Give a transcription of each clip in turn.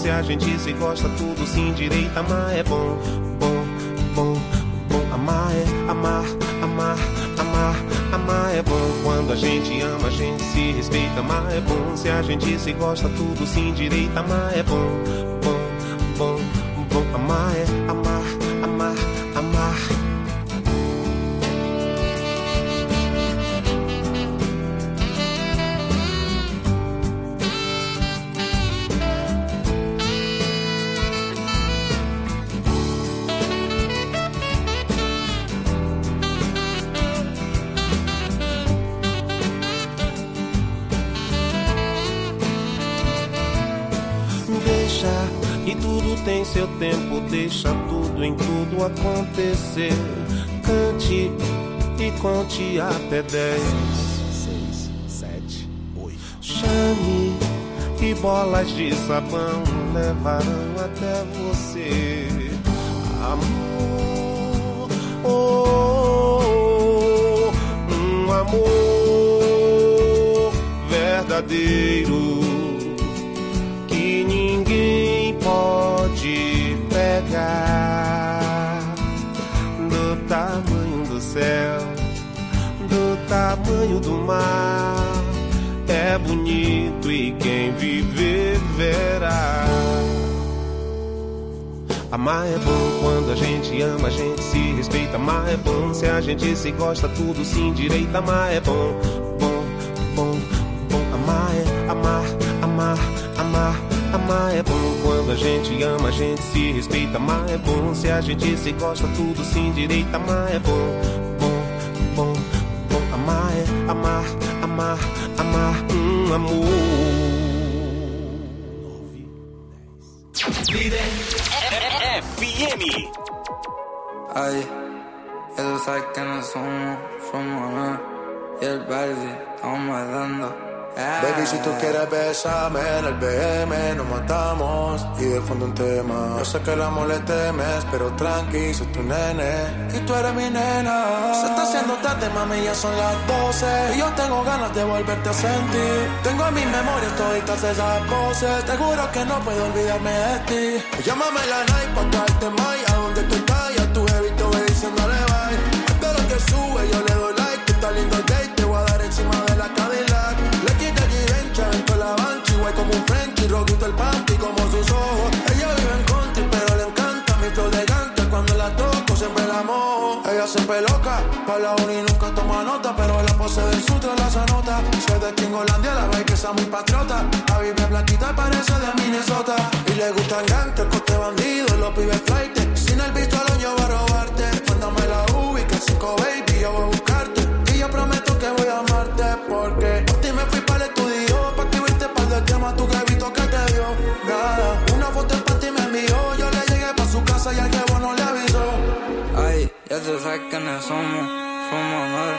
Se a gente se gosta, tudo se endireita. Amar é bom, bom, bom, bom. Amar é amar, amar, amar. Amar é bom, quando a gente ama, a gente se respeita. Amar é bom, se a gente se gosta, tudo se endireita. Amar é bom, bom, bom, bom. Amar é amar, amar, amar. E tudo tem seu tempo, deixa tudo em tudo acontecer. Cante e conte até 10, 6, 7, 8. Chame e bolas de sabão levarão até você. Amor, oh, um amor verdadeiro que ninguém pode pegar. Do tamanho do céu, do tamanho do mar, é bonito e quem viver verá. Amar é bom, quando a gente ama, a gente se respeita. Amar é bom, se a gente se gosta, tudo se endireita. Amar é bom, bom, bom, bom. Amar é amar, amar, amar. Amar é bom, quando a gente ama, a gente se respeita. Amar é bom, se a gente se gosta, tudo se endireita. Amar é bom, bom, bom, bom. Amar é amar, amar, amar, amor. Líder FM. Ay, ellos saben que no somos nada. Y el baile estamos dando. Baby, si tú quieres besarme en el BM, nos matamos y de fondo un tema. Yo sé que el amor le temes, pero tranqui, soy tu nene y tú eres mi nena. Se está haciendo tarde, mami, ya son las 12 y yo tengo ganas de volverte a sentir. Tengo en mi memoria toditas esas voces, te juro que no puedo olvidarme de ti. Llámame la night pa' traerte más, a donde tú estás, ya tu jevito ve diciéndole bye. Espero que sube, yo le doy like, está lindo el date, te voy a dar encima de la Cadillac. Le quita el Givenchy, dentro la Banshee, guay como un Frenchie, roquito el panty como sus ojos. Ella vive en country, pero le encanta mi flow de gante, cuando la toco siempre la mojo. Ella siempre loca, pa' la uni nunca toma nota, pero la pose del sutra la anota. Soy de Kingolandia, la ve que sea muy patriota. La Biblia blanquita parece de Minnesota. Y le gustan gantes, coste bandido, los pibes flight. Sin el visto al hoyo va a robarte. Mándame la ubica, 5 baby, yo voy a buscarte. Y yo prometo que voy a amarte, porque por ti me fui para el estudio, pa' escribirte par de temas, tu que he visto que te dio. Nada, una foto en panty me envió, yo le llegué pa' su casa y al que no le avisó. Ay, ya tú sabes que no somos nada.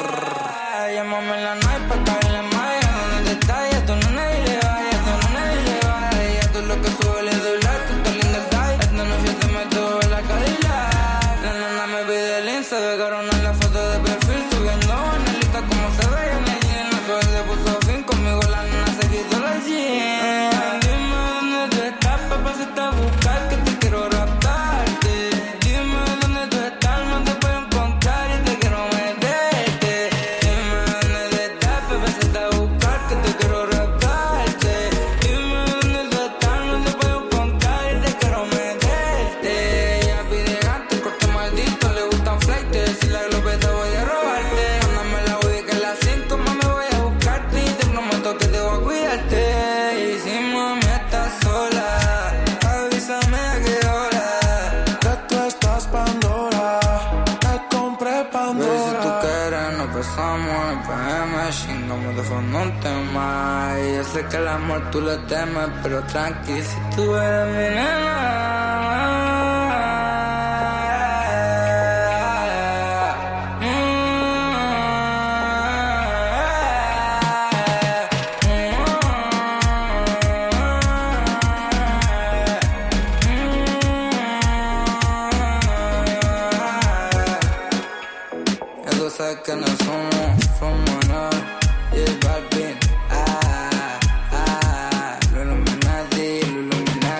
Llámame en la night pa' caerle más, ya donde estás, ya tú no nadie le va, ya tú no nadie le va. Ya tú lo que sube le doy like, tú estás linda el die. Esta noche te meto en la Cadillac. La nena me pide el Insta, de carona en la foto de perfil, subiendo analiza como se ve en el gym. La suerte le puso fin, conmigo la nena se quitó la jean. Dime dónde tú estás, papá, se está a buscar, que te quiero raptarte. Dime dónde tú estás, no te puedo encontrar y te quiero meterte. Dime dónde tú estás, papá, se está a buscar, que te quiero raptarte. Dime dónde tú estás, no te puedo encontrar y te quiero meterte. Ella pide gante, corte maldito, le gustan flights. Si la glopeta voy a robarte. Mándame la Ubi que las 5, mami, voy a buscarte. Y te prometo que te voy a cuidarte. Y si mami estás sola, avísame a qué hora. Que tú estás Pandora, te compré Pandora. Baby, si tú quieres nos besamos en el PM, chingamos de fondo un tema. Y yo sé que el amor tú le temes, pero tranqui, si tú eres mi nena. Sabes que no somos nada. Y el Balvin, lo Illuminati, lo Illuminati.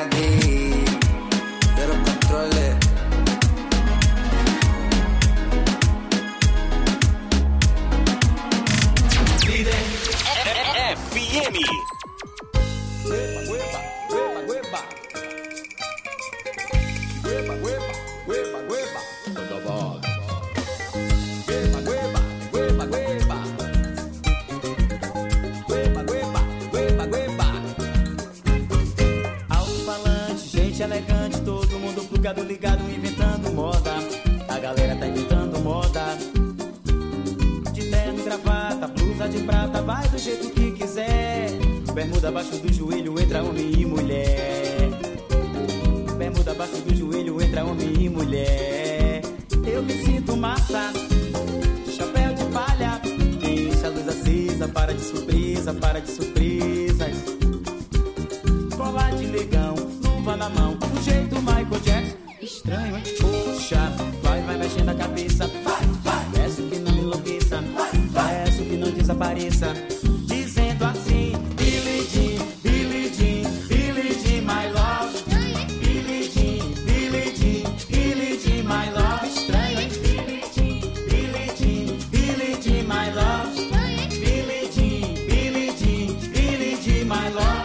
Alto-falante, gente elegante, todo mundo plugado, ligado, inventando moda. A galera tá inventando moda. De terno, gravata, blusa de prata, vai do jeito que quiser. Bermuda abaixo do joelho, entra homem e mulher. Bermuda abaixo do joelho, entra homem e mulher. Eu me sinto massa, chapéu de palha, deixa a luz acesa, para de surpresa, para de surpresas. Cola de legão, luva na mão, do jeito Michael Jackson. Estranho, hein? Poxa, vai mexendo a cabeça. Vai, peço que não enlouqueça, peço que não desapareça. Dizendo assim, Billie Jean, Billie Jean, Billie Jean, my love. Billie Jean, Billie Jean, Billie Jean, my love. Estranho, hein? Billie Jean, Billie Jean, Billie Jean, my love. Billie Jean, Billie Jean, Billie Jean, my love.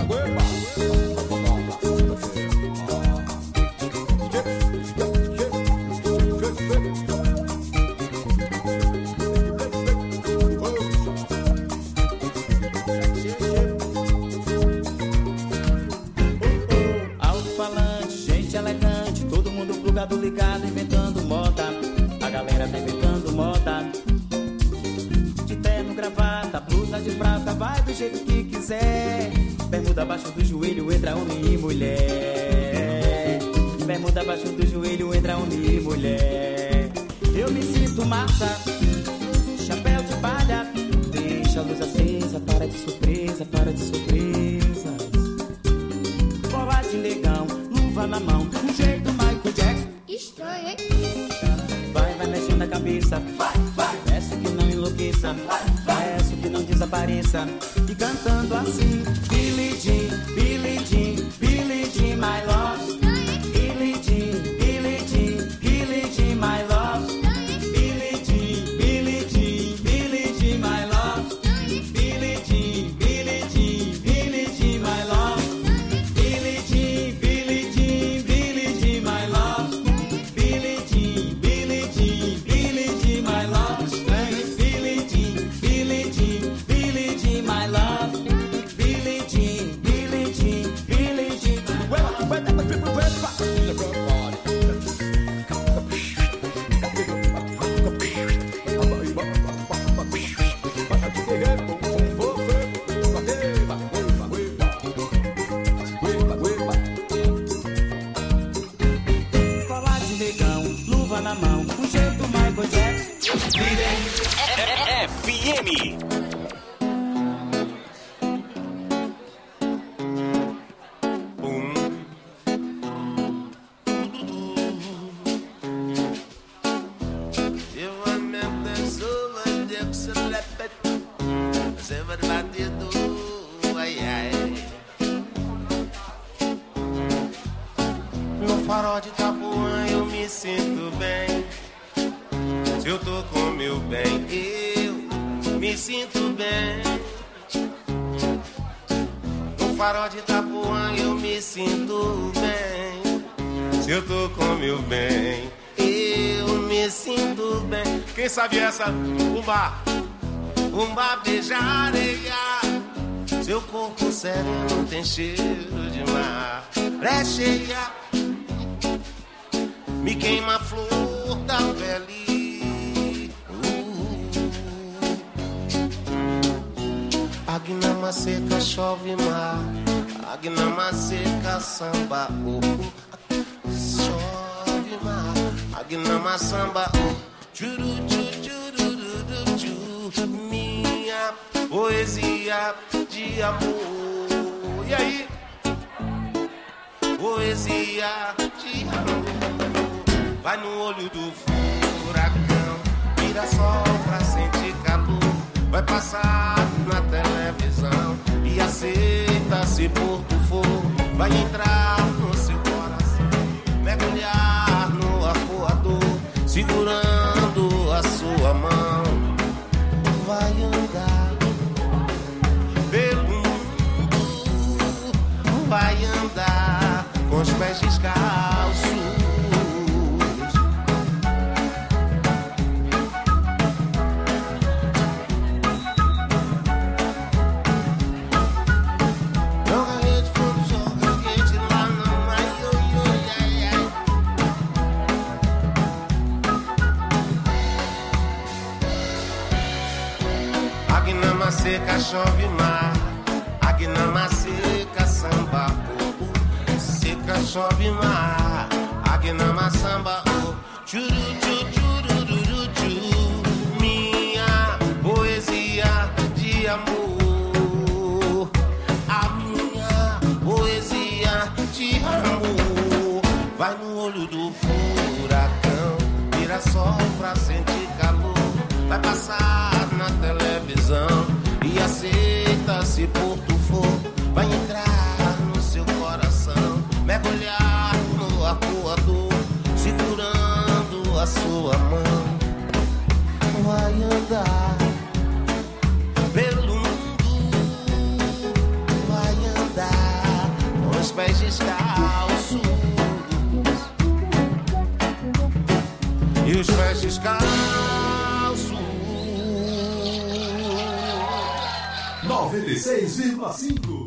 Alto-falante, gente elegante, todo mundo plugado, ligado, inventando moda. A galera tá inventando moda. De terno, gravata, blusa de prata, vai do jeito que quiser. Bermuda abaixo do joelho, entra homem e mulher. Bermuda abaixo do joelho, entra homem e mulher. Eu me sinto massa, chapéu de palha, deixa a luz acesa, para de surpresa, para de surpresas. Cola de negão, luva na mão, do jeito Michael Jackson. Estranho, hein? Vai mexendo a cabeça. Vai, peço que não enlouqueça, peço que não desapareça. E cantando assim, Billie Jean, Billie Jean, Billie Jean, my love. Billie Jean, Billie Jean, Billie Jean, my love. Billie Jean, Billie Jean, Billie Jean, my love. Billie Jean, Billie Jean, Billie Jean, my love. Billie Jean, Billie Jean, Billie Jean, my love. Billie Jean, Billie Jean, Billie Jean, my love. Billie Jean, Billie Jean, Billie Jean, my love. Billie Jean, Billie Jean, Billie Jean. Cola de negão, luva na mão, do jeito Michael Jackson. FM. Eu amei pessoa de se lepet, você vai batido, ai ai. No farol de Itapuã eu me sinto bem. Se eu tô com meu bem, eu me sinto bem. No farol de Itapuã eu me sinto bem. Se eu tô com meu bem, eu me sinto bem. Quem sabe essa? Umba beija areia. Seu corpo sereno tem cheiro de mar. É cheia, me queima a flor da pele. Agnama seca, chove mar. Agnama seca, samba. Chove mar. Agnama samba. Churu, churu, churu, churu. Minha poesia de amor. E aí? Poesia de amor. Vai no olho do furacão, vira sol pra sentir calor. Vai passar na televisão e aceita se por tu for. Vai entrar no seu coração, mergulhar no arpoador, segurando a sua mão. Vai andar pelo mundo, vai andar seca chove mar, aqui na maceca samba, seca chove mar, aqui na maçamba, churu churu churu, minha poesia de amor, a minha poesia de amor, vai no olho do furacão, vira sol pra sentir calor, vai passar na televisão e aceita se por tu for, vai entrar no seu coração, mergulhar no arcoador, segurando a sua mão, vai andar pelo mundo, vai andar com os pés descalços e os pés descalços. 96,5.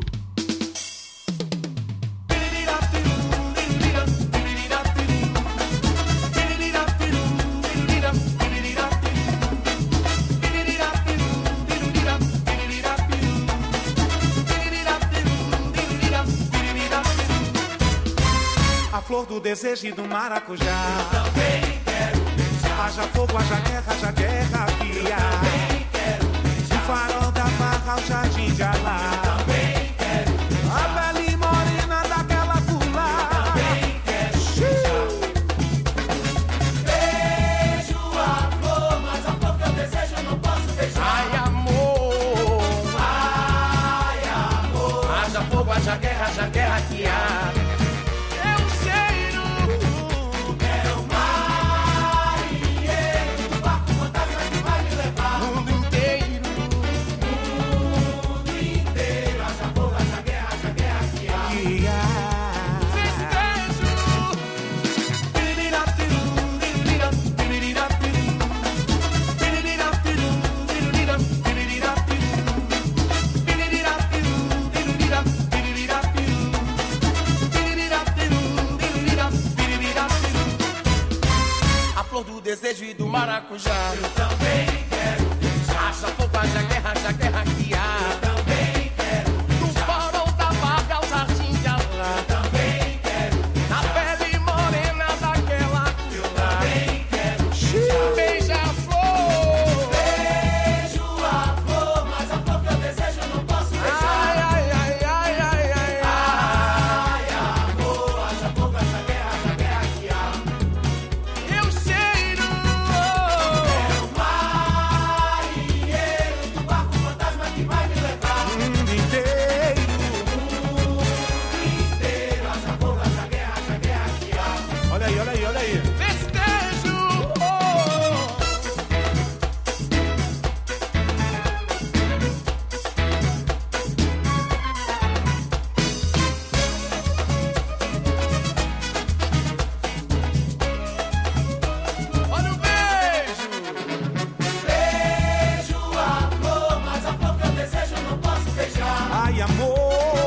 A flor do desejo e do maracujá. Eu também quero beijar. Haja fogo, haja guerra que há. Do farol da barra ao jardim de Alá. Eu também quero beijar. A pele morena daquela pula. Eu também quero beijar. Beijo a flor, mas a flor que eu desejo eu não posso beijar. Ai, amor. Ai, amor. Haja fogo, haja guerra que há. Desejo e do maracujá. Eu também quero beijar. Haja fogo, haja guerra que há. Eu também quero beijar. Do farol da barra ao jardim de Alá. Eu também quero beijar. Na pele morena daquela cura. Eu também quero beijar. Beija a flor. Beijo a flor, mas a flor que eu desejo eu não posso beijar. Ai, ai, ai, ai, ai, ai. Ai, amor, haja fogo, haja guerra que há. Eu sei. Olha aí. Festejo! Olha o beijo! Beijo a flor, mas a flor que eu desejo eu não posso beijar. Ai, amor.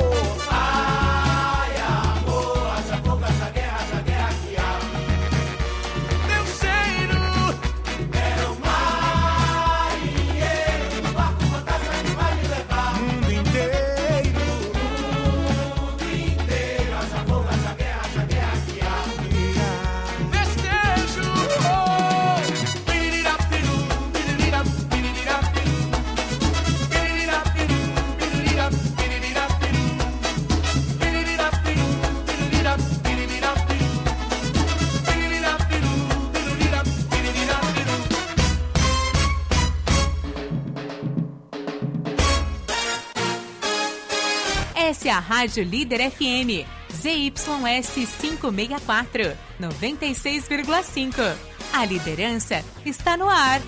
Essa é a Rádio Líder FM, ZYS 564, 96,5. A liderança está no ar.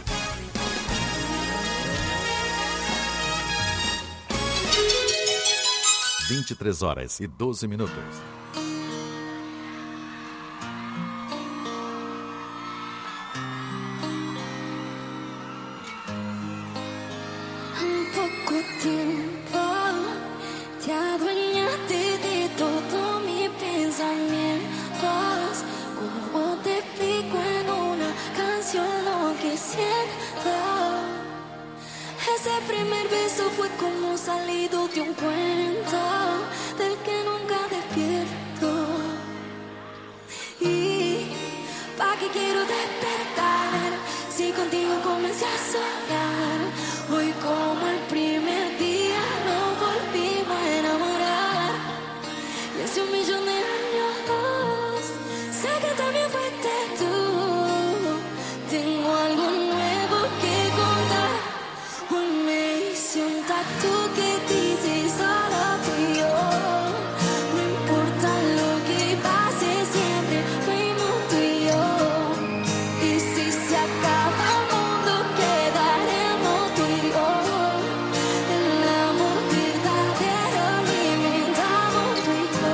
Hum. 23h12. Ese primer beso fue que también fuiste tú. Tengo algo nuevo que contar. Hoy me hice un tatu que dice solo tú y yo. No importa lo que pase, siempre fuimos tú y yo. Y si se acaba el mundo, quedaremos tú y yo. El amor verdadero lo inventamos tú y yo.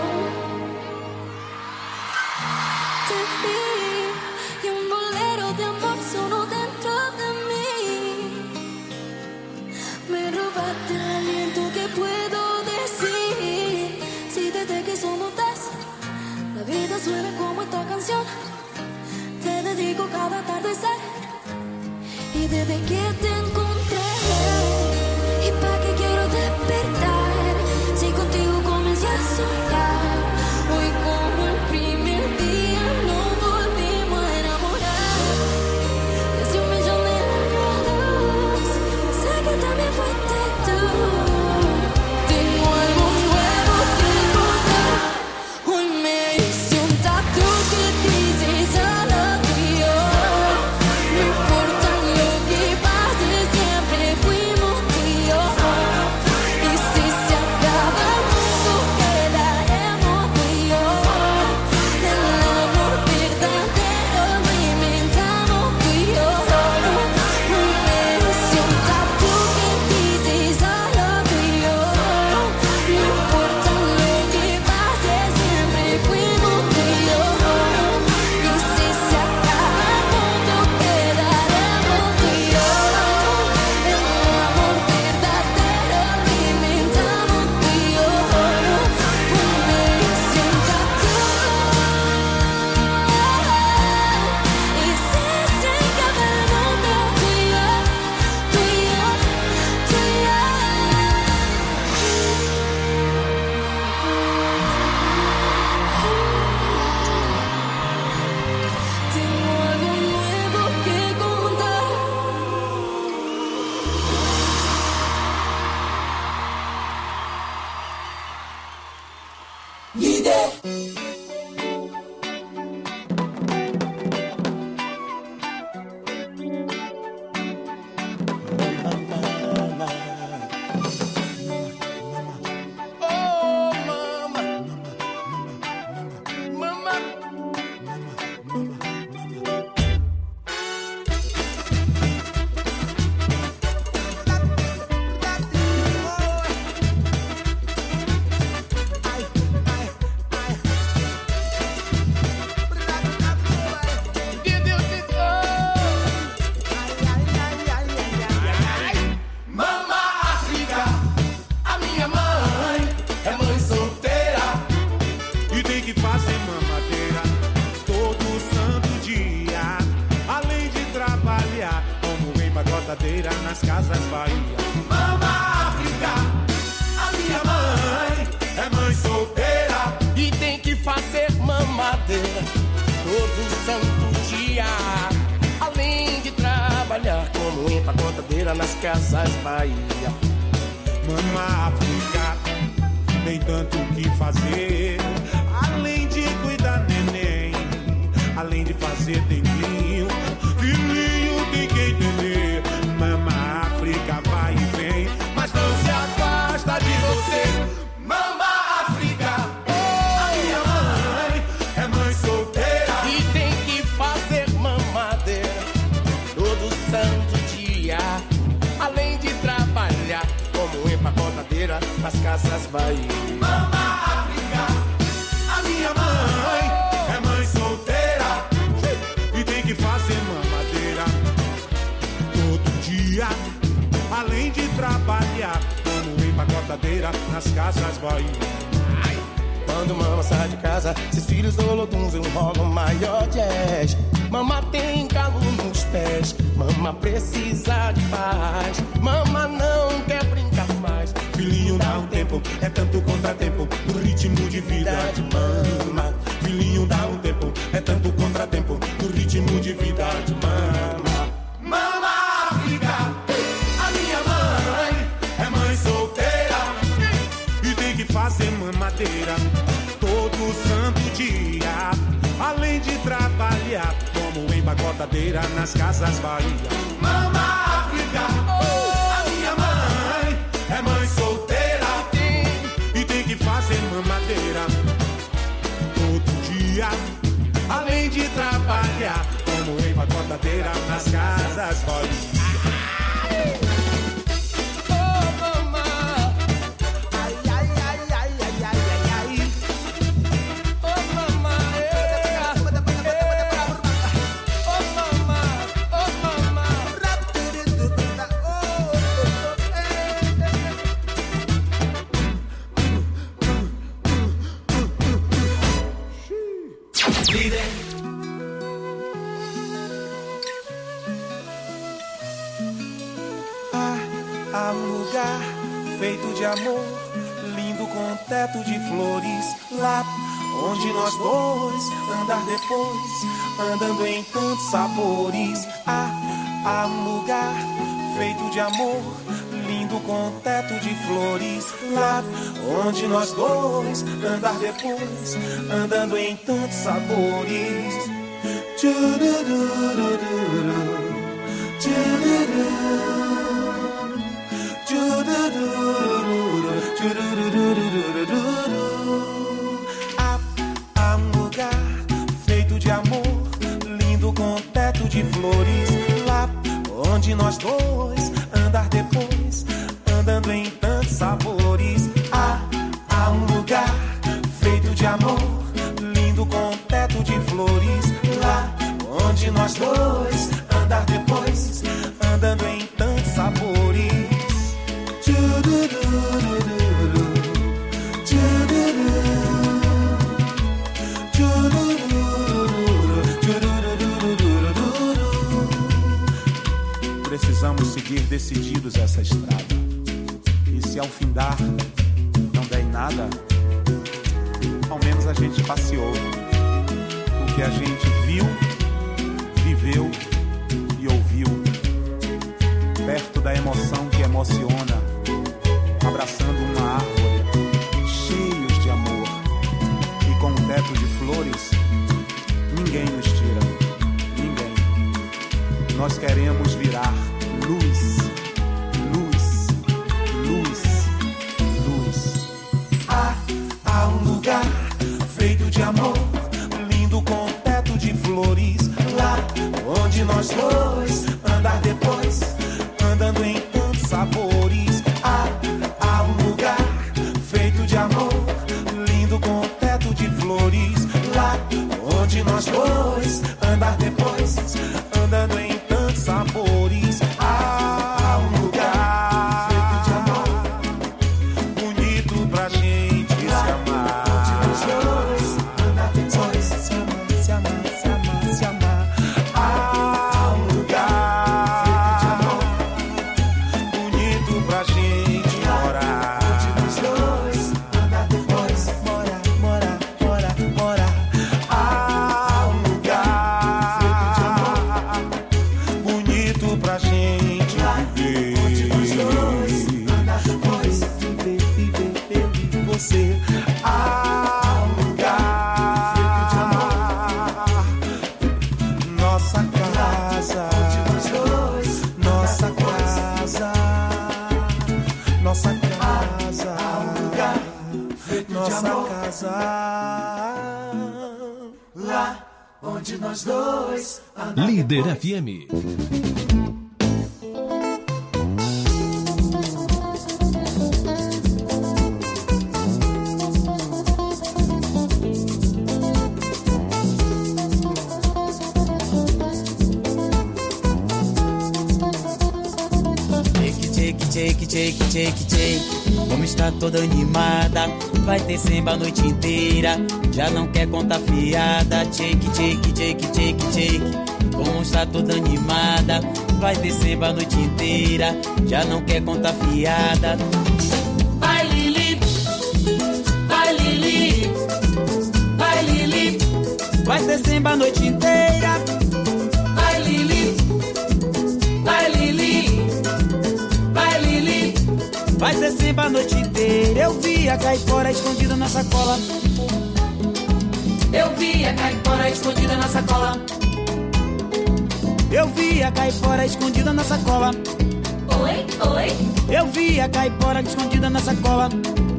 Te vi y un bolero de amor sonó dentro de mí. Me robaste el aliento que puedo decir. Si desde que somos dos, la vida suena como esta canción. Te dedico cada atardecer. Y desde que te encontré, ¿y para qué quiero despertar? Si contigo comencé a soñar. Hoy como el primer día nos volvimos a enamorar. Desde un millón de años, sé que también fuiste tú. Tengo algo nuevo que contar. Hoy me hice un tatu que dice solo tú y yo. No importa lo que pase, siempre fuimos tú y yo. Y si se acaba el mundo, quedaremos tú y yo. El amor verdadero lo inventamos tú y yo. Hoy me hice un tatu que dice solo tú y yo. No importa lo que pase, siempre fuimos tú y yo. Y si se acaba el mundo, quedaremos tú y yo. El amor verdadero lo inventamos tú y yo. Hoy me hice un tatu. Y si se acaba el mundo, tú y yo, tú y yo, tú y yo. Tengo algo nuevo que contar. Oh, mama. Mama. Mama África, a minha mãe é mãe solteira. E tem que fazer mamadeira todo santo dia. Além de trabalhar como empacotadeira nas casas Bahia. Mama África, a minha mãe é mãe solteira. E tem que fazer mamadeira todo santo dia. Além de trabalhar como empacotadeira nas casas Bahia. Mama África, tem tanto o que fazer. Além de cuidar neném, além de fazer denguinho, filhinho tem que entender. Mama África vai e vem, mas não se afasta de você. Mama África, a minha mãe é mãe solteira. E tem que fazer mamadeira todo santo dia. Além de trabalhar como empacotadeira nas casas Bahia. Mama África, a minha mãe É mãe solteira e tem que fazer mamadeira todo dia. Além de trabalhar como empacotadeira nas casas Bahia. Quando mama sai de casa, seus filhos holoduns enrolam maior jazz. Mama tem calo nos pés, mama precisa de paz. Mama não quer brincar mais. Filhinho dá um tempo, é tanto contratempo no ritmo de vida de mama. Filhinho dá um tempo, é tanto contratempo no ritmo de vida de mama. Mama África, a minha mãe é mãe solteira. E tem que fazer mamadeira todo santo dia. trabalha como empacotadeira nas casas Bahia. Mama África, a minha mãe é mãe solteira e tem que fazer mamadeira todo dia, além de trabalhar como empacotadeira nas casas Bahia. Há um lugar feito de amor, lindo com teto de flores, lá onde nós dois andar depois, andando em tantos sabores. Há um lugar feito de amor, lindo com teto de flores, lá onde nós dois andar depois, andando em tantos sabores. Há um lugar feito de amor, lindo com teto de flores, lá onde nós dois andar depois, andando em tantos sabores. Há um lugar feito de amor, lindo com teto de flores, lá onde nós dois andar depois, andando em tantos sabores. Precisamos seguir decididos essa estrada. E se ao findar não der em nada, ao menos a gente passeou. O que a gente viu, viveu e ouviu, perto da emoção que emociona, abraçando uma árvore, cheios de amor, e com um teto de flores, ninguém nos tira, ninguém. Nós queremos virar luz, luz, luz, luz. Há um lugar feito de amor, lindo com teto de flores, lá onde nós dois andar depois, andando em tantos sabores. Há um lugar feito de amor, lindo com teto de flores, lá onde nós dois andar depois, andando em tantos sabores. Há um lugar feito de amor, bonito pra gente se amar, onde nós dois andar depois, se amar, se amar, se amar, se amar. Há um lugar feito de amor, bonito pra gente morar, onde nós dois andar depois, morar, morar, morar, morar. Há um lugar feito de amor, bonito pra gente viver, onde nós dois andar depois, viver, viver, eu e você. Há um lugar feito de amor, nossa casa, onde nós dois, nossa casa, nossa casa, nossa casa, lá onde nós dois andar Líder depois. FM. Shake, shake, shake, shake. Como está toda animada, vai ter samba a noite inteira. Já não quer contar fiada. Shake, shake, shake, shake, shake. Como está toda animada, vai ter samba a noite inteira. Já não quer contar fiada. Vai Lili, vai Lili, vai Lili. Vai ter samba a noite inteira. Vai Lili, vai Lili, vai Lili. Vai ter samba a noite inteira. Eu vi a caipora escondida na sacola. Eu vi a caipora escondida na sacola. Eu vi a caipora escondida na sacola. Oi, oi. Eu vi a caipora escondida na sacola.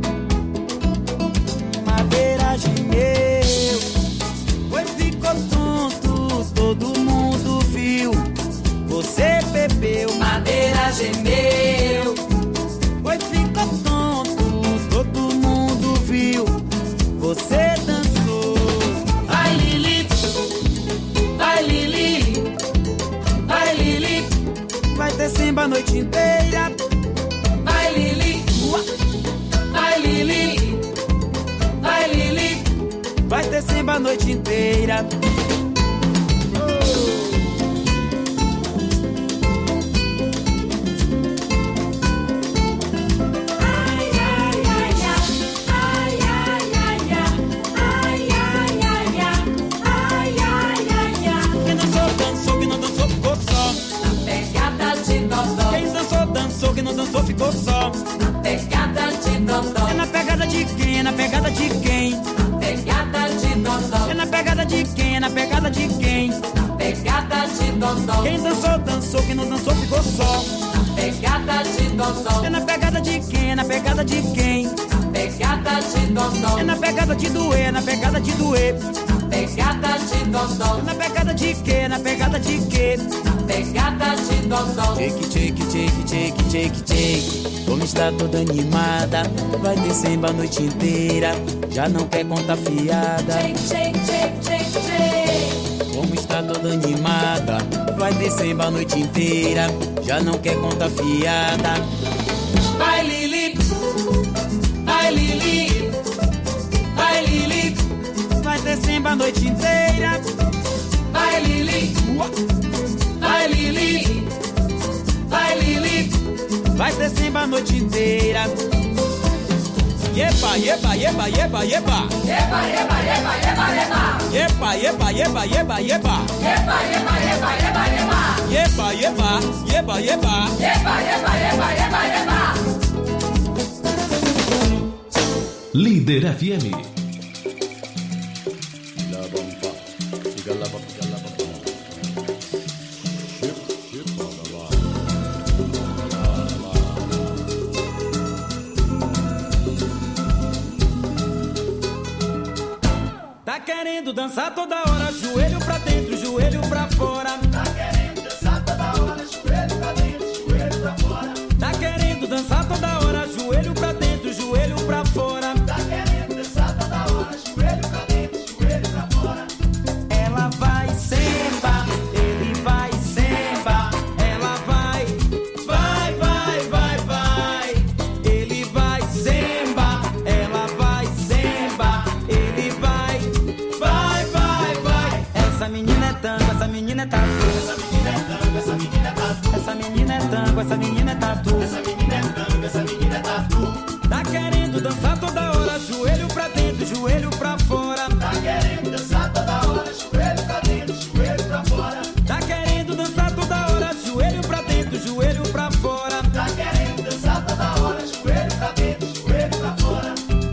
Madeira gemeu, foi ficou tonto, todo mundo viu. Você bebeu, Madeira gemeu, foi ficou tonto, todo mundo viu. Você dançou. vai Lili, vai Lili, vai Lili, Vai ter samba a noite inteira. vai Lili, vai Lili, vai Lili. Vai ter samba a noite inteira. Quem dançou, dançou, quem não dançou, ficou só. Pegada de dodó, Quem dançou, dançou, quem não dançou, ficou só. pegada de dodó, É na pegada de quem, é na pegada de quem. pegada de dodó, É na pegada de quem, é na pegada de quem. pegada de dodó, Quem dançou, dançou, quem não dançou, ficou só. pegada de dodó, É na pegada de quem, é na pegada de quem. pegada de dodó, É na pegada de doer, é na pegada de doer. pegada de dodó, É na pegada de quê, é na pegada de quê. pegada de dodó. Shake, shake, shake, shake, shake, shake. Como está toda animada, vai ter samba a noite inteira. Já não quer contar fiada. Shake, shake, shake, shake, shake. Como está toda animada, vai ter samba a noite inteira. Já não quer contar fiada. Vai Lili, vai Lili, vai Lili, Vai ter samba a noite inteira. vai Lili, vai Lili, vai Lili. Vai ter samba a noite inteira. Yepa, yepa, yepa, yepa, yepa. Eba, eba, eba, eba, eba. Yepa, yepa, yepa, yepa, yepa. Eba, eba, eba, eba, eba. Yepa, yepa, yepa, yepa. Eba, eba, eba, eba, eba. Líder FM. Tá querendo dançar toda hora, joelho pra dentro, joelho pra fora. Tá querendo dançar toda hora, joelho pra dentro, joelho pra fora. Tá querendo dançar toda hora, joelho pra dentro, joelho pra fora. Tá querendo dançar toda hora, joelho pra dentro, joelho pra fora. Ela vai semba, ele vai semba. Ela vai, vai, vai, vai, vai. Ele vai semba, ela vai semba. Ele vai, vai, vai, vai. Essa menina é tango, essa menina é tatu. Essa menina é tango, essa menina é tatu. Essa menina é tango, essa menina é tatu. Essa menina é tango, essa menina é tatu. Tá querendo dançar toda hora, joelho pra dentro, joelho pra fora. Tá querendo dançar toda hora, joelho pra dentro, joelho pra fora. Tá querendo dançar toda hora, joelho pra dentro, joelho pra fora. Tá querendo dançar toda hora, joelho pra dentro, joelho pra fora.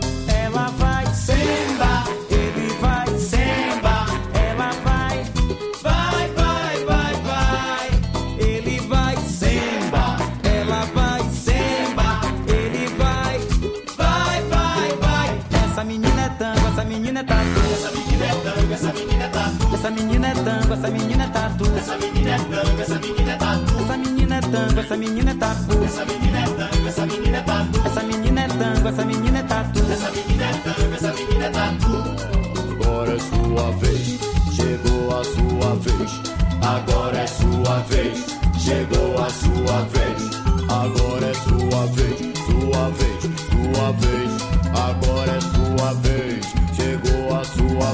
Ela vai semba, ele vai semba. Ela vai, vai, vai, vai, vai. Ele vai semba, ela vai semba. Ele vai, vai, vai, vai. Essa menina é tango, essa menina é tatu. Essa menina é tango, essa menina é tatu. Essa menina é tango, essa menina é tatu. Essa menina é tango, essa menina é tatu. Essa menina é tango, essa menina é tatu. Essa menina é tango, essa menina é tatu. Essa menina é tango, essa menina é tatu. Essa menina é tango, essa menina é tatu. Agora é sua vez, chegou a sua vez. Agora é sua vez, chegou a sua vez. Agora é sua vez, sua vez, sua vez. Agora é sua vez, chegou a sua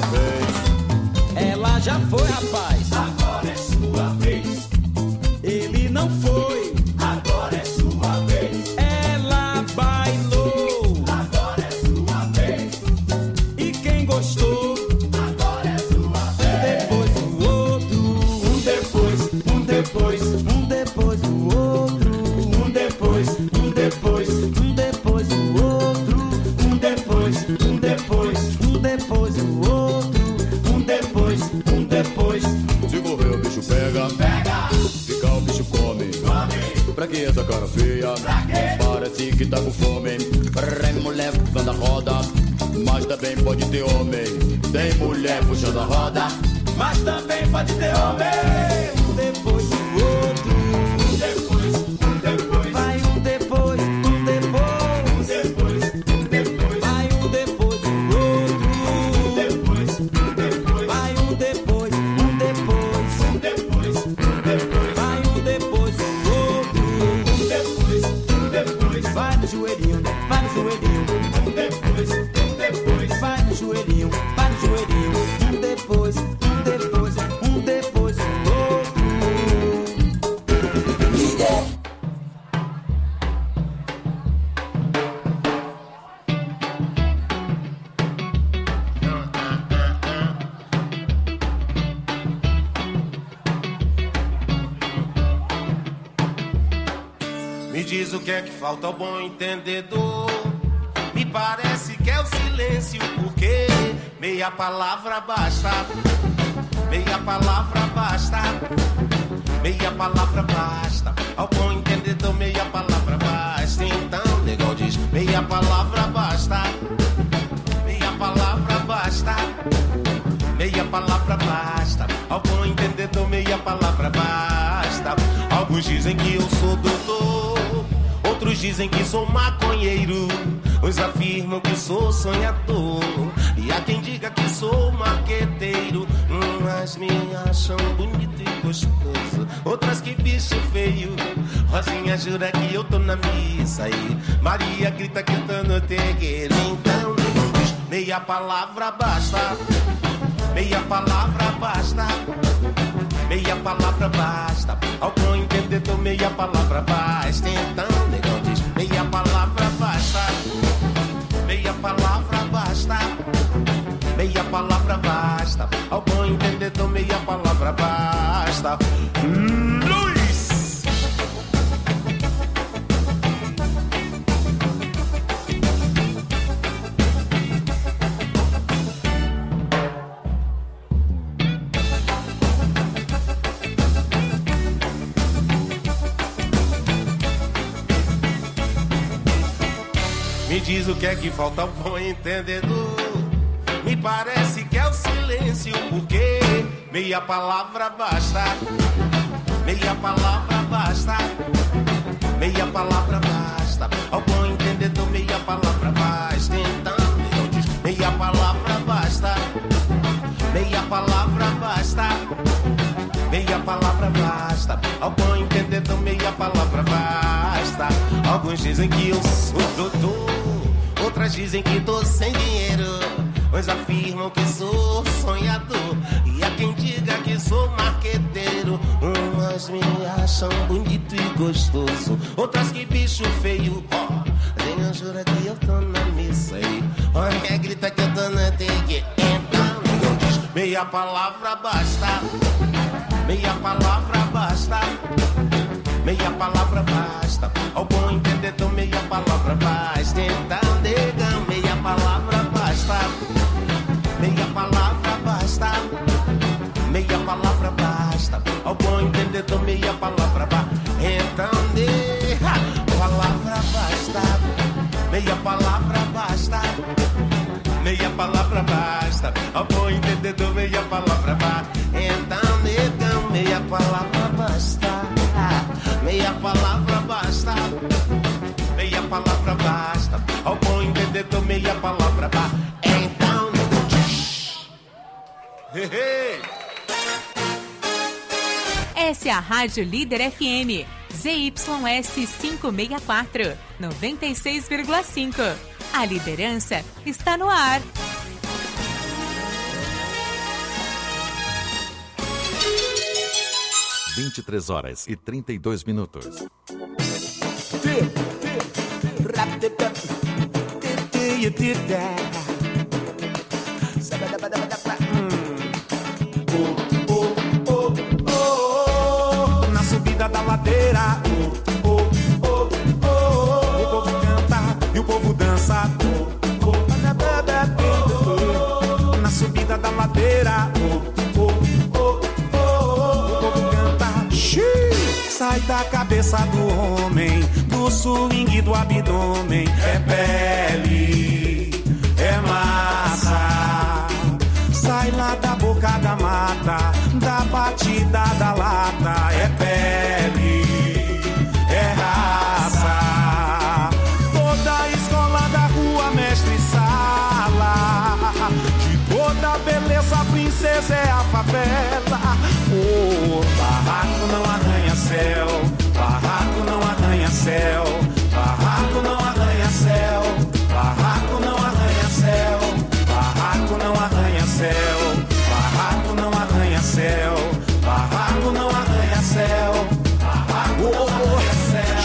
vez. Ela já foi, rapaz. Agora é sua vez, Ele não foi. agora é sua vez. Ela bailou. Agora é sua vez, E quem gostou? agora é sua vez. Depois o outro. Um depois, um depois, Um depois o outro. um depois, um depois, Um depois o outro. um depois, um depois, Um depois o outro. um depois, um depois. essa cara feia? Parece que tá com fome. Tem mulher puxando a roda, mas também pode ter homem. Tem mulher puxando a roda, mas também pode ter homem. Um depois do outro, um depois, um depois. vai um depois, um depois, um depois, um depois. vai um depois do outro, um depois, um depois. vai um depois, um depois, um depois, um depois. vai um depois do outro, um depois, um depois. vai no joelhinho, vai no joelhinho, um depois, um depois. vai no joelhinho, vai no joelhinho, um depois, um depois, um depois do outro. Me diz o que é que falta ao bom entendedor. Me parece que é o silêncio, porque meia palavra basta. Meia palavra basta. Meia palavra basta. Ao bom entendedor, meia palavra basta. Então, negão diz, meia palavra basta. Meia palavra basta. Meia palavra basta. Ao bom entendedor, meia palavra basta. Alguns dizem que eu sou doutor, outros dizem que sou maconheiro, uns afirmam que sou sonhador, e há quem diga que sou marqueteiro. Umas me acham bonito e gostoso, outras que bicho feio. Rosinha jura que eu tô na missa e Maria grita que eu tô no terreiro. Então diz, meia palavra basta. Meia palavra basta. Meia palavra basta. Ao bom entendedor, meia palavra basta. Então, negão diz, meia palavra basta. Meia palavra basta. Meia palavra basta. Ao bom entendedor, meia palavra basta. Luiz! Me diz o que é que falta ao bom entendedor. Me parece que é o silêncio, porque meia palavra basta. Meia palavra basta. Meia palavra basta. Ao bom entendedor, meia palavra basta. Então, eu diz, meia palavra basta. Meia palavra basta. Meia palavra basta. Ao bom entendedor, meia palavra basta. Alguns dizem que eu sou doutor, outras dizem que tô sem dinheiro, uns afirmam que sou sonhador, e há quem diga que sou marqueteiro. Umas me acham bonito e gostoso, outras que bicho feio. Tem jura que eu tô na missa e olha grita que eu tô na terreiro. Então eu diz, meia palavra basta. Meia palavra basta. Meia palavra basta. Ao bom entendedor, meia palavra basta. Então, negão, meia palavra basta. Meia palavra basta. Meia palavra basta. Ao bom entendedor, meia palavra basta. Então, palavra basta. Meia palavra basta. Meia palavra basta. Ao bom entendedor, meia palavra basta. Então, negão, meia palavra basta. Meia palavra basta. Meia palavra basta. Ao bom entendedor, meia palavra basta. Então, Essa é a Rádio Líder FM. ZYS 564, 96,5. A liderança está no ar. Às 23h32. Na subida da ladeira, o povo canta e o povo dança. Na subida da ladeira, o povo canta. sai da cabeça do homem, do swing do abdômen. É pele, é massa, sai lá da boca da mata, da batida da lata. É pele, é raça, toda a escola da rua, mestre sala, de toda beleza, princesa é a favela. Oh, barraco não arranha céu, barraco não arranha céu, barraco não arranha céu, barraco não arranha céu, barraco não arranha céu, barraco não arranha céu, barraco não arranha céu, barraco não arranha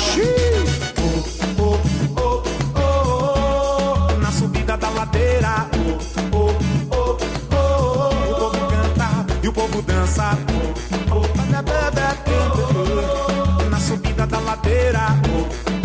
céu. Na subida da ladeira, o povo canta e o povo dança. Na subida da ladeira, o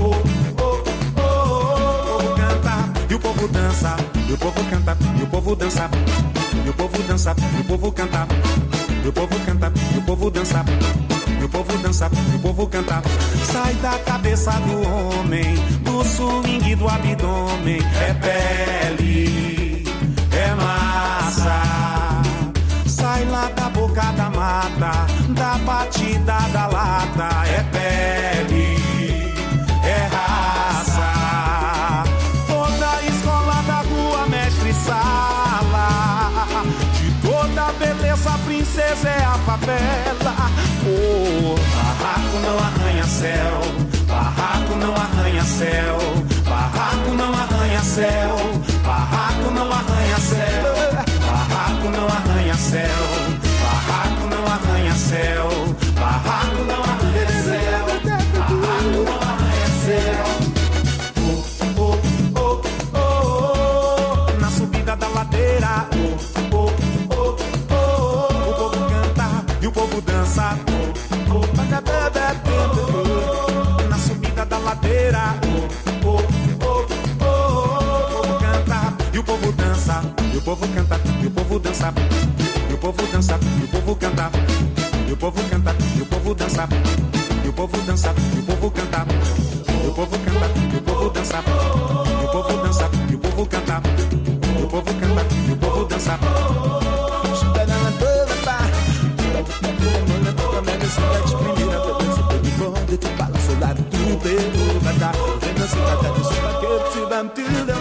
povo canta e o povo dança. E o povo canta e o povo dança. E o povo dança e o povo canta. E o povo canta e o povo dança. E o povo dança e o povo canta. Sai da cabeça do homem, do swing do abdômen. É pele, é massa, sai lá da boca da mata, da batida da lata. É pele, é raça, toda a escola da rua, mestre sala, de toda beleza, princesa é a favela. Oh, barraco não arranha céu, barraco não arranha céu, barraco não arranha céu, barraco não arranha céu, barraco não arranha céu, barraco não arranha céu, barraco não arranha céu, barraco não arranha céu. Na subida da ladeira, o povo canta e o povo dança. Na subida da ladeira, o povo canta e o povo dança. E o povo canta e o povo dança. E o povo dança e o povo canta. E o povo canta e o povo dança. E o povo dança e o povo canta. E o povo canta e o povo dança. E o povo dança e o povo canta. E o povo canta e o povo dança. Tu balanço lá do pelo badar, vendo se tá de sua que te dá tudo.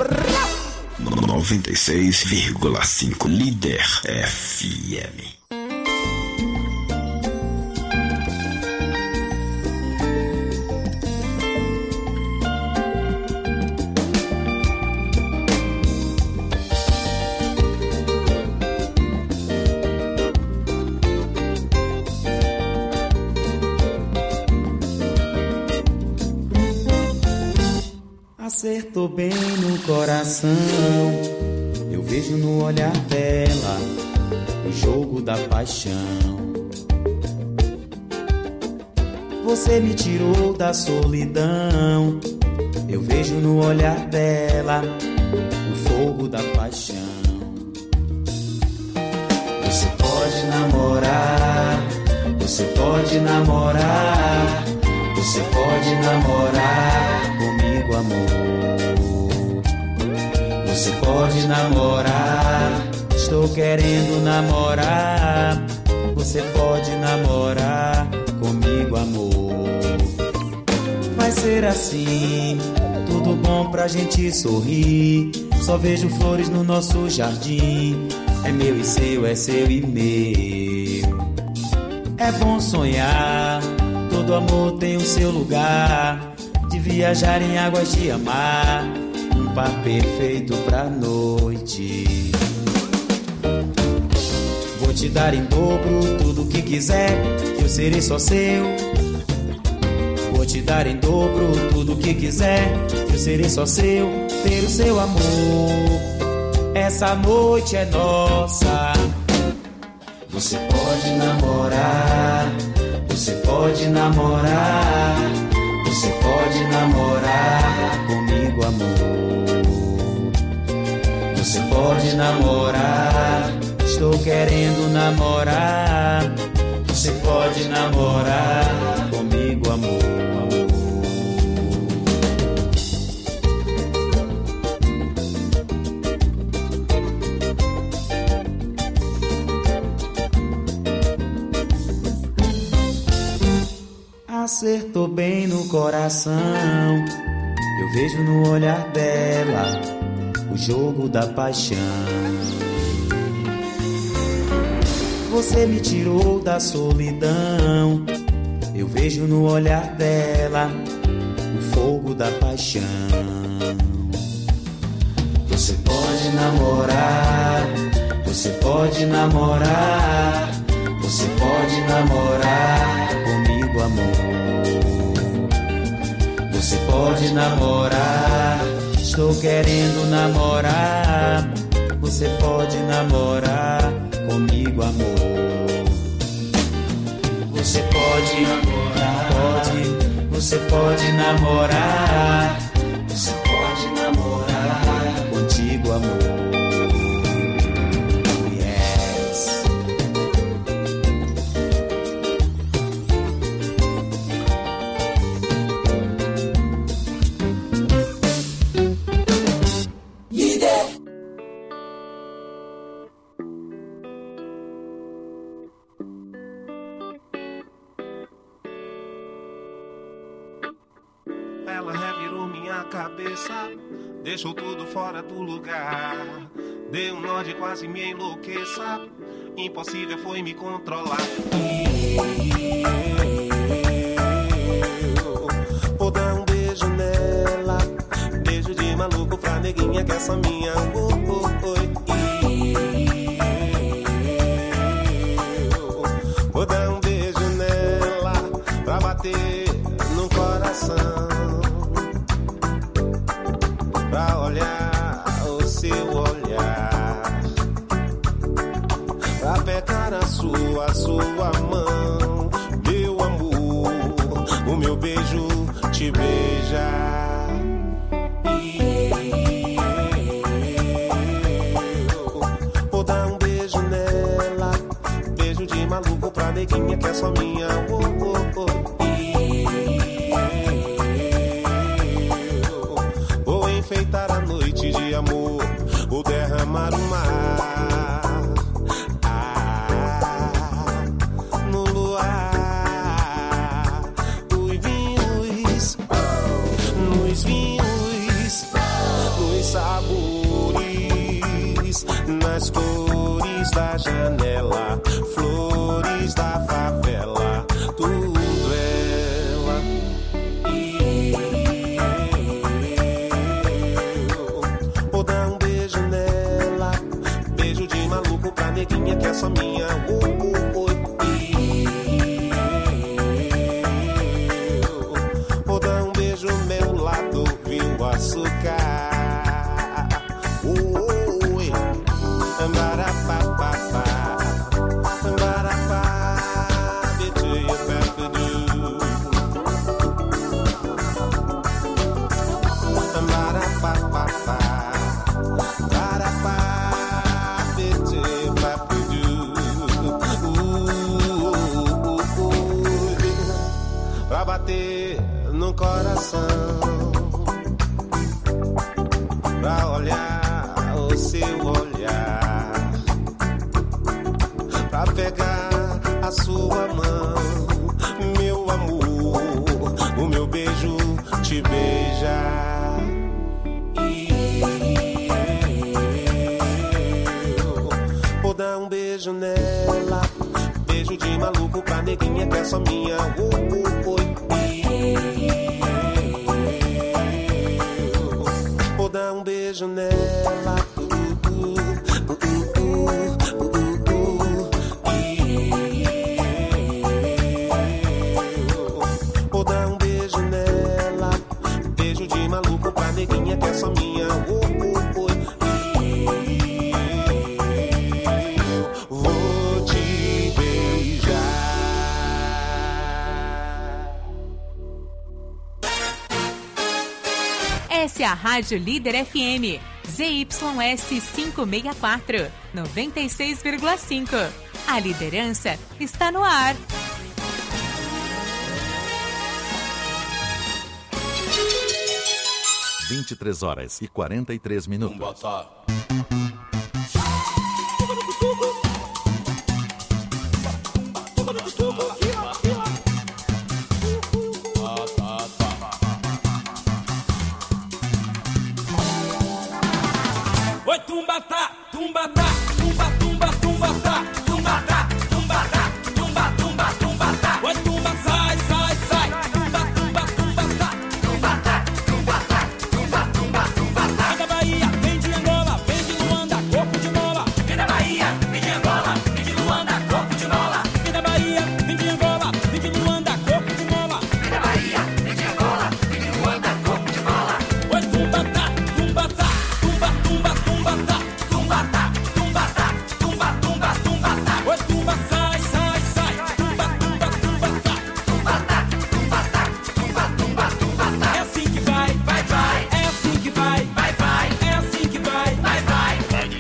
96,5 Líder FM. Acertou bem no coração, eu vejo no olhar dela o jogo da paixão. Você me tirou da solidão, eu vejo no olhar dela o fogo da paixão. Você pode namorar, você pode namorar, você pode namorar comigo, amor. Você pode namorar, estou querendo namorar. Você pode namorar comigo, amor. Vai ser assim, tudo bom pra gente sorrir. Só vejo flores no nosso jardim. É meu e seu, é seu e meu. É bom sonhar, todo amor tem o seu lugar. De viajar em águas de amar, um par perfeito pra noite. Vou te dar em dobro tudo que quiser, eu serei só seu. Vou te dar em dobro tudo que quiser, eu serei só seu. Ter o seu amor, essa noite é nossa. Você pode namorar, você pode namorar, você pode namorar comigo, amor. Você pode namorar, estou querendo namorar. Você pode namorar comigo, comigo, amor. Acertou bem no coração. Eu vejo no olhar dela o jogo da paixão. Você me tirou da solidão. Eu vejo no olhar dela o fogo da paixão. Você pode namorar, você pode namorar, você pode namorar comigo, amor. Você pode namorar, estou querendo namorar. Você pode namorar comigo, amor. Você pode namorar, você pode namorar. Você pode namorar contigo, amor. Deixou tudo fora do lugar. Deu um nó de quase me enlouqueça. Impossível foi me controlar. Vou dar um beijo nela. Beijo de maluco pra neguinha que essa minha. Vou dar um beijo nela pra bater no coração. Pra olhar o seu olhar, pra pegar a sua mão, meu amor, o meu beijo te beija. Vou dar um beijo nela, beijo de maluco pra neguinha que é só minha. Enfeitar a noite de amor, ou derramar o mar no luar. Os vinhos, nos sabores, nas cores da janela, flores da favela, tudo ela. Neguinha que é só minha. Vou dar um beijo meu lado, viu açúcar. Bater no coração, pra olhar o seu olhar, pra pegar a sua mão, meu amor, o meu beijo te beija. Vou dar um beijo nela, beijo de maluco pra neguinha que é só minha. Vou dar um beijo nela. Vou dar um beijo nela. Beijo de maluco pra neguinha que é só minha. Vou te beijar. Essa é a Rádio Líder FM, ZYS 564, 96,5. A liderança está no ar. 23 horas e 43 minutos. Oi, tumbatá, tumbatá, tumba, tumba, tumbatá, tumbatá, tumbatá, tumba, tumba, tumbatá. Oi, tumba, sai, sai, sai, tumba, tumba, tumbatá, tumbatá, tumbatá, tumba, tumba, tumbatá. Vem da Bahia, vem de Angola, vem de Luanda, corpo de mola. Vem da Bahia, vem de Angola, vem de Luanda, corpo de mola. Vem da Bahia, vem de Angola, vem de Luanda, corpo de mola. Vem da Bahia, vem de Angola, vem de Luanda, corpo de mola. Oi, tumbatá, tumbatá, tumba, tumba, tumbatá, tumbatá, tumbatá, tumba, tumba, tumbatá. Oi, tumba, sai, sai, sai, tumba, tumba, tumbatá, tumbatá, tumbatá, tumba, tumba, tumbatá. É assim que vai, vai, vai. É assim que vai, vai, vai. É assim que vai, vai, vai.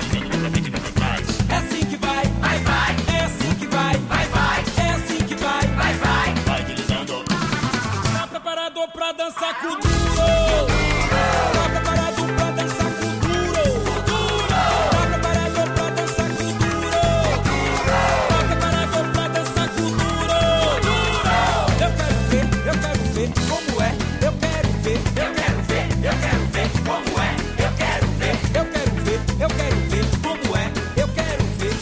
É assim que vai, vai, vai. É assim que vai, vai, vai. É assim que vai, vai, vai. Vai deslizando. Tá preparado pra dançar com o duro? Tá preparado pra dançar com o duro? Tá preparado pra dançar com o duro? Tá preparado pra dançar com o duro? Eu quero ver como é. Eu quero ver como é. Eu quero ver como é. Eu quero ver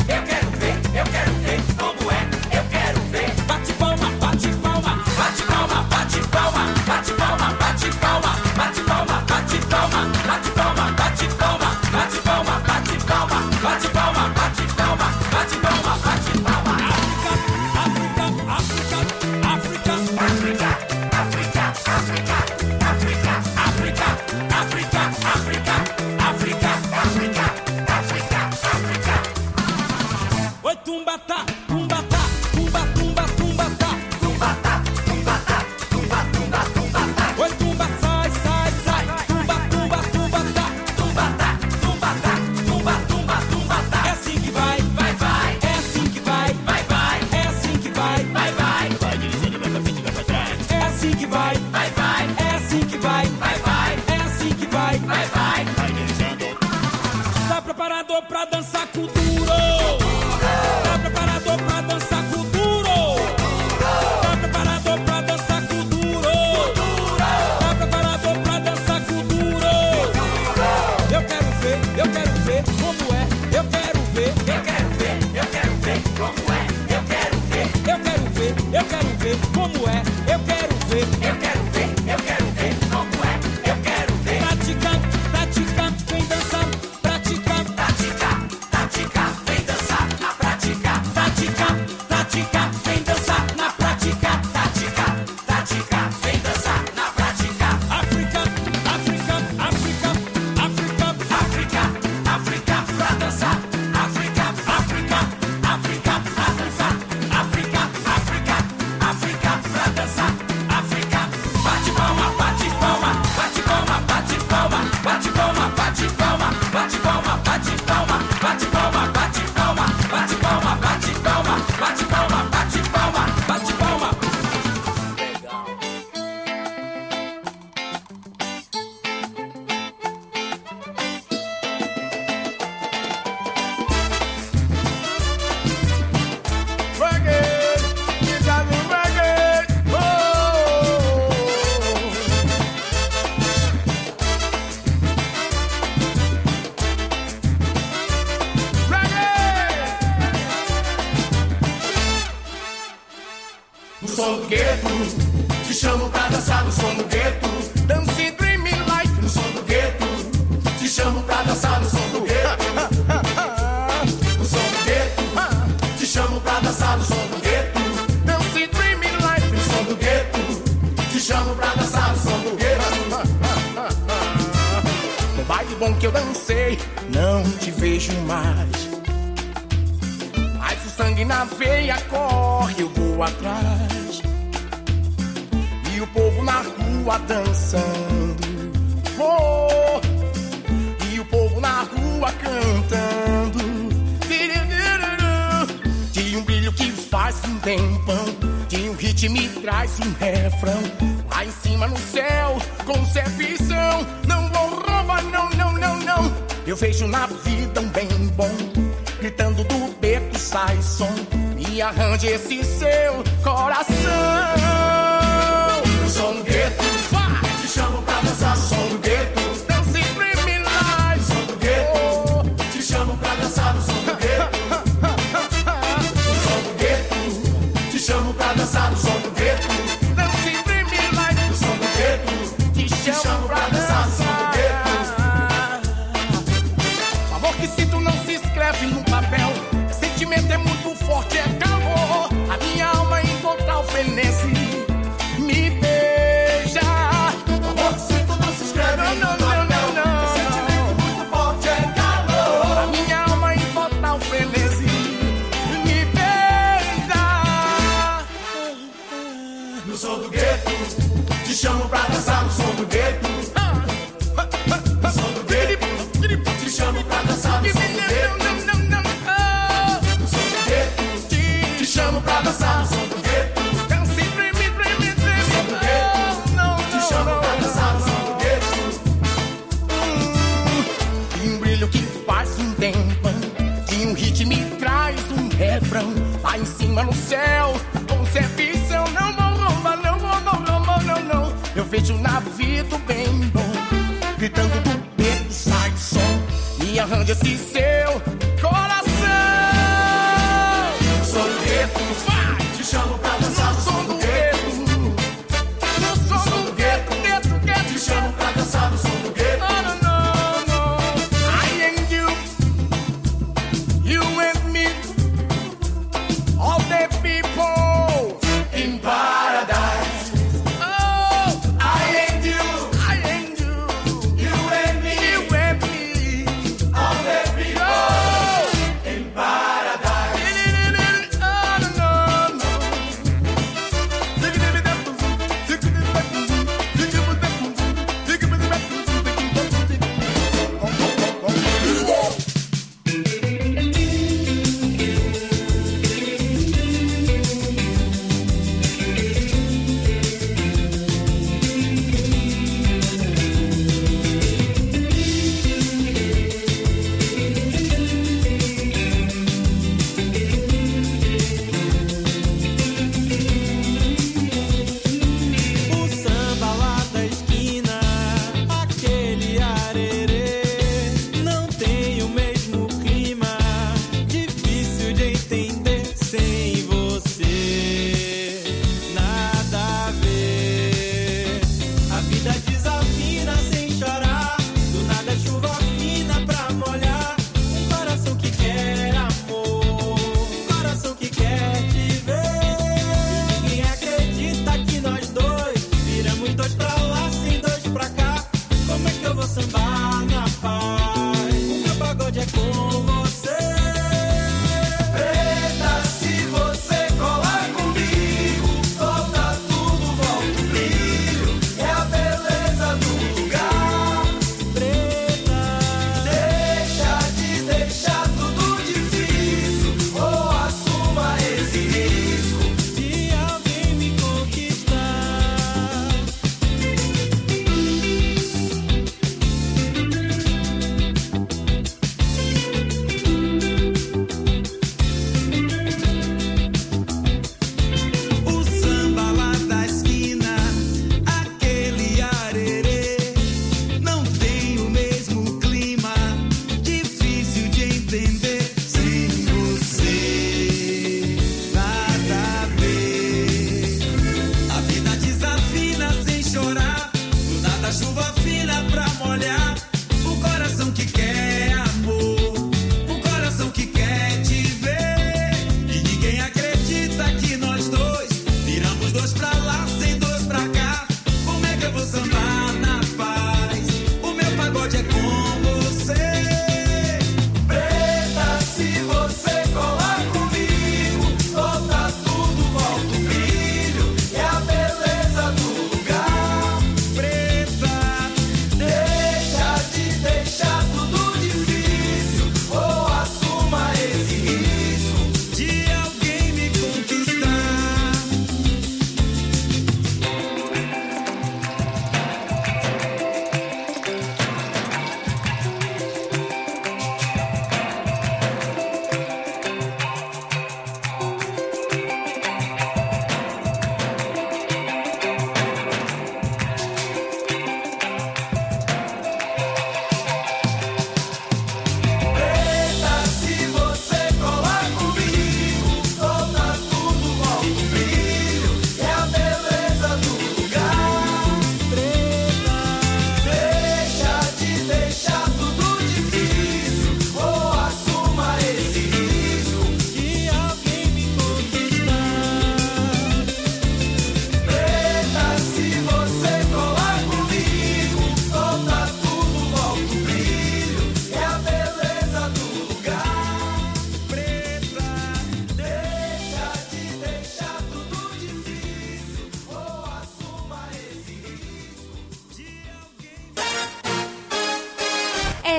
como é. Eu quero ver. Bate palma, bate palma, bate palma, bate palma, bate palma, bate palma, bate palma, bate palma, bate palma, bate palma, bate palma, bate palma, bate palma, bate palma, bate palma, bate palma. África, África, África, África, África, África, África, África, África, África, África, África, África. Oi, tumbatá, tumbatá, tumba, tumba, tumbatá, tumbatá, tumbatá, tumba, tumba, tumbatá. Oi, tumba, sai, sai, sai, tumba, tumba, tumbatá, tumbatá, tumbatá, tumba, tumba, tumbatá. É assim que vai, vai, vai. É assim que vai, vai, vai. É assim que vai, vai, vai. Vai deslizando, vai pra frente, vai pra trás. É assim que vai, vai, vai. É assim que vai, vai, vai. É assim que vai, vai, vai. Vai deslizando. Tá preparado pra dançar com o duro? Tá preparado pra dançar com o duro? Tá preparado pra dançar com o duro? Tá preparado pra dançar com o duro? Eu quero ver como é. Eu quero ver como é. Eu quero ver como é. Eu quero ver como é. Eu quero ver. Praticando, praticando, vem dançando. Praticar, praticar, praticar, vem dançar na prática. Praticar, praticar, vem dançar na prática. Praticar, praticar, vem dançar na prática. África, África, África, África, África, África, pra dançar. África, África, África, pra dançar. África, África, África, pra dançar. África, bate palma, bate palma, bate palma, bate palma, bate palma, bate palma, bate palma, bate palma, bate palma, bate palma, bate palma, bate palma, bate palma, bate palma, bate palma. Reggae, you got me reggae. Oh, No som do gueto, te chamo pra dançar no som do gueto. Dancing dreamy life. No som do gueto, te chamo pra dançar no som do gueto. No som do gueto, te chamo pra dançar no som do gueto. Dancing dreamy life. No som do gueto, te chamo pra dançar no som do gueto. No baile bom que eu dancei, não te vejo mais. Mas o sangue na veia corre, eu vou atrás. E o povo na rua dançando. Oh, e o povo na rua cantando. De um brilho que faz um tempão, de um hit me traz um refrão. lá em cima no céu, concepção. Não vou roubar, não, não, não, não. Eu vejo na vida um bem bom, gritando do beco sai som. Me arranje esse seu coração. O som do gueto, te chamo pra dançar no som do gueto. Dance criminais. O som do gueto, te chamo pra dançar no som do gueto. O som do gueto, te chamo pra dançar no som do gueto. Dance criminais. O som do gueto, te chamo pra dançar no som do gueto. Amor que sinto não se escreve num papel. Sentimento é muito forte, é calor. A minha alma encontra o frenesi. Me beija. Amor que sinto não se escreve num papel. Sentimento muito forte, é calor. A minha alma encontra o frenesi. Me beija. No som do gueto, te chamo pra dançar no som do gueto. No som do gueto, te chamo pra dançar no som do gueto. Te chamo pra dançar no som do gueto. Dance, treme, treme, treme. No som do gueto, te chamo pra dançar no som do gueto. E um brilho que faz um tempo, e um hit me traz um refrão. Lá em cima no céu, concepção. Não vou roubar, não vou, não, não, não, não, não. Eu vejo na vida o bem bom, gritando do beco sai som. Me arranja esse seu coração. Te chamo pra dançar no som do gueto. No som do gueto, gueto, gueto. Te chamo pra dançar no som do gueto. No, no, no. I and you, you and me, all the people in paradise. Oh, I and you, you and me, and me, all the people.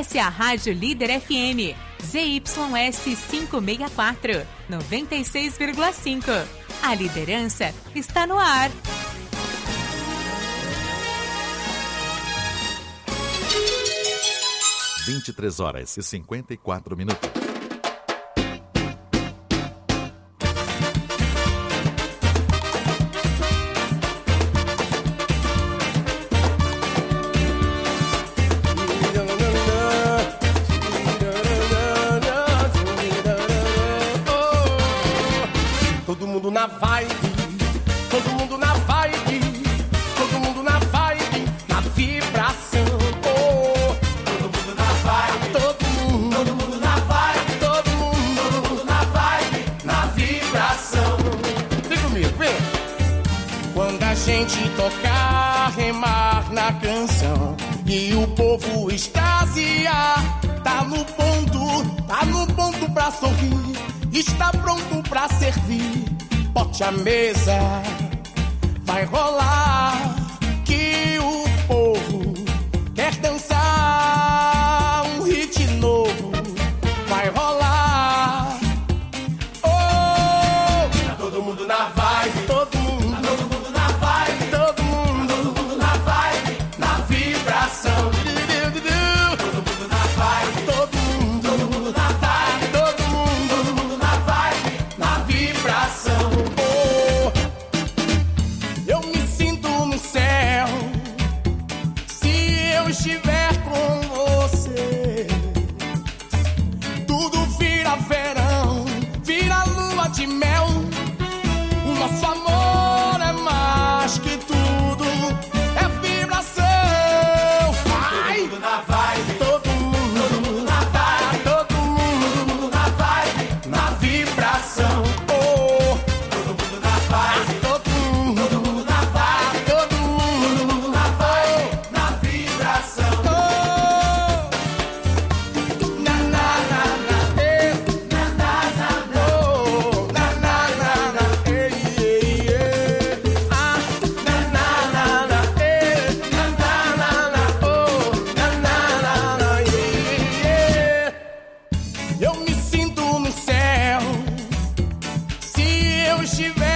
Essa é a Rádio Líder FM, ZYS 564, 96,5. A liderança está no ar. Às 23h54. Todo mundo na vibe, todo mundo na vibe, todo mundo na vibe, na vibração. Oh, todo mundo na vibe, todo mundo na vibe, todo mundo na vibe, na vibração. Vem comigo, vem. Quando a gente tocar, remar na canção e o povo extasiar, tá no ponto pra sorrir, está pronto pra servir. Bote a mesa, vai rolar, que o povo quer dançar um hit novo. Vai rolar, oh, tá todo mundo na vibe, todo mundo, tá todo mundo na vibe, todo mundo na vibe, na vibração. Todo mundo na vibe, todo mundo na vibe, todo mundo na vibe, na vibração. Estiver com você, tudo vira verão, vira lua de mel. O nosso amor é mais que tudo, é vibração. Vai! Todo mundo na vibe, todo mundo na vibe, todo mundo na vibe, na vibração. Oh, todo mundo na vibe, todo mundo na vibe, todo mundo na vibe, na vibração. Eu me sinto no céu se eu estiver